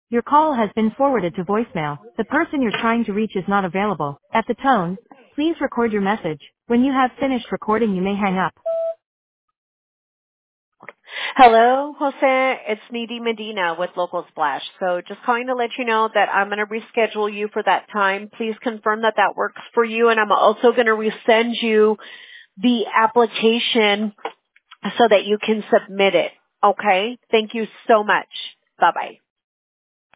Your call has been forwarded to voicemail. The person you're trying to reach is not available. At the tone, please record your message. When you have finished recording, you may hang up. Hello, Jose. It's Needy Medina with Local Splash. So just calling to let you know that I'm going to reschedule you for that time. Please confirm that that works for you, and I'm also going to resend you the application so that you can submit it. Okay? Thank you so much. Bye-bye.